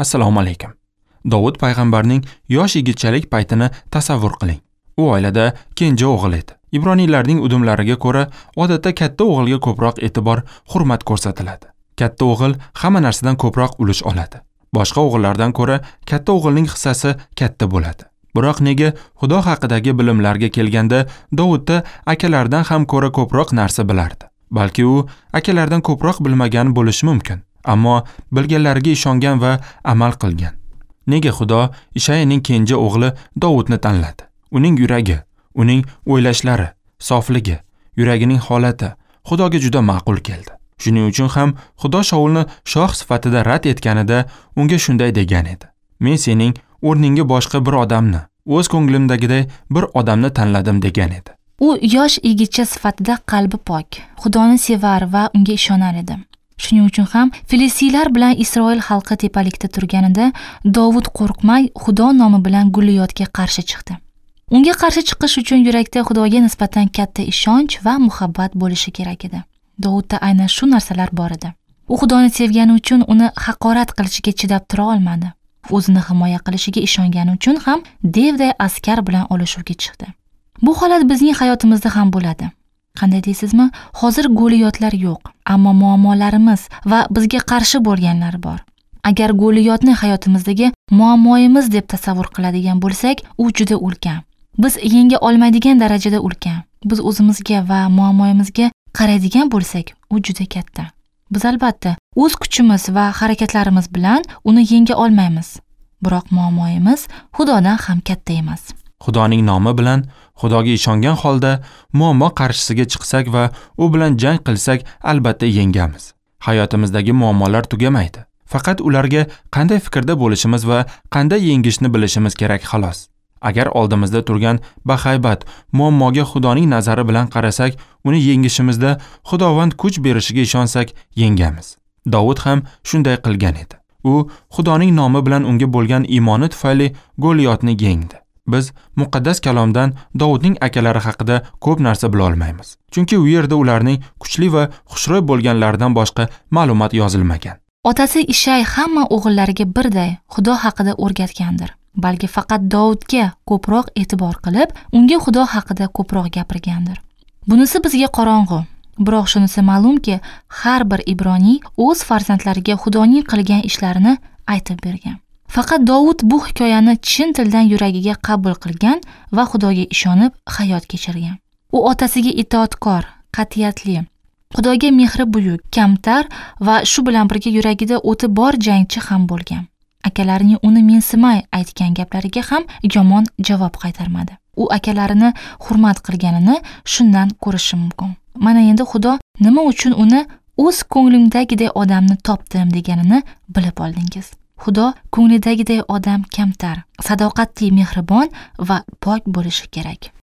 Assalomu alaykum. Dovud payg'ambarning yosh yigitchalik paytini tasavvur qiling. U oilada kenja o'g'il edi. Ibroniylarning udumlariga ko'ra, odatda katta o'g'ilga ko'proq e'tibor, hurmat ko'rsatiladi. Katta o'g'il hamma narsadan ko'proq ulush oladi. Boshqa o'g'illardan ko'ra katta o'g'ilning hissasi katta bo'ladi. Biroq nega Xudo haqidagi bilimlarga kelganda Dovudda akalardan ham ko'ra ko'proq narsa bilardi. Balki u akalardan ko'proq bilmagan bo'lishi mumkin. Ammo bilganlariga ishongan va amal qilgan. Nega Xudo Ishayaning kenja o'g'li Dovudni tanladi? Uning yuragi, uning o'ylashlari, sofligi, yuragining holati Xudoga juda ma'qul keldi. Shuning uchun ham Xudo Shaulni shoh sifatida rad etganida unga shunday degan edi: "Men sening o'rningga boshqa bir odamni, o'z ko'nglimdagiday bir odamni tanladim" degan edi. U yosh yigitcha sifatida qalbi pok, Xudoni sevar va unga ishonar edi. Shuning uchun ham Filistiylar bilan Isroil xalqi tepalikda turganida Dovud qo'rqmay Xudo nomi bilan Goliyotga qarshi chiqdi. Unga qarshi chiqish uchun yurakda Xudoga nisbatan katta ishonch va muhabbat bo'lishi kerak edi. Dovudda aynan shu narsalar bor edi. U Xudoni sevgani uchun uni haqorat qilishiga chidab tura olmadi. O'zini himoya qilishiga ishongani uchun ham devday askar bilan olishuvga chiqdi. Bu holat bizning hayotimizda ham bo'ladi. Qanday deysizmi? Hozir Goliyotlar yo'q, ammo muammolarimiz va bizga qarshi bo'lganlar bor. Agar Goliyotni hayotimizdagi muammoimiz deb tasavvur qiladigan bo'lsak, u juda ulkan. Biz yenga olmaydigan darajada ulkan. Biz o'zimizga va muammoimizga qaraydigan bo'lsak, u juda katta. Biz albatta o'z kuchimiz va harakatlarimiz bilan uni yenga olmaymiz. Biroq muammoimiz Xudodan ham katta emas. Xudoning nomi bilan Xudoga ishongan holda muammo qarshisiga chiqsak va u bilan jang qilsak, albatta yengamiz. Hayotimizdagi muammolar tugamaydi. Faqat ularga qanday fikrda bo'lishimiz va qanday yengishni bilishimiz kerak xolos. Agar oldimizda turgan bahaybat muammoga Xudoning nazari bilan qarasak, uni yengishimizda Xudovand kuch berishiga ishonsak, yengamiz. Dovud ham shunday qilgan edi. U Xudoning nomi bilan unga bo'lgan iymoni tufayli Goliyotni yengdi. Biz muqaddas kalomdan Dovudning akalari haqida ko'p narsa bila olmaymiz. Chunki u yerda ularning kuchli va xushro'y bo'lganlaridan boshqa ma'lumot yozilmagan. Otasi Ishay hamma o'g'illariga birday Xudo haqida o'rgatgandir. Balki faqat Dovudga ko'proq e'tibor qilib, unga Xudo haqida ko'proq gapirgandir. Bunisi bizga qorong'u. Biroq shunisi ma'lumki, har bir Ibroniy o'z farzandlariga Xudoning qilgan ishlarini aytib bergan. Faqat Dovud bu hikoyani chin tildan yuragiga qabul qilgan va Xudoga ishonib hayot kechirgan. U otasiga itoatkor, qat'iyatli, Xudoga mehri buyuk, kamtar va shu bilan birga yuragida o'ti bor jangchi ham bo'lgan. Akalarining uni mensimay aytgan gaplariga ham yomon javob qaytarmadi. U akalarini hurmat qilganini shundan ko'rish mumkin. Mana endi Xudo nima uchun uni o'z ko'nglimdagiday odamni topdim deganini bilib oldingiz. Xudo ko'nglidagiday odam kamtar, sadoqatli, mehribon va pok bo'lishi kerak.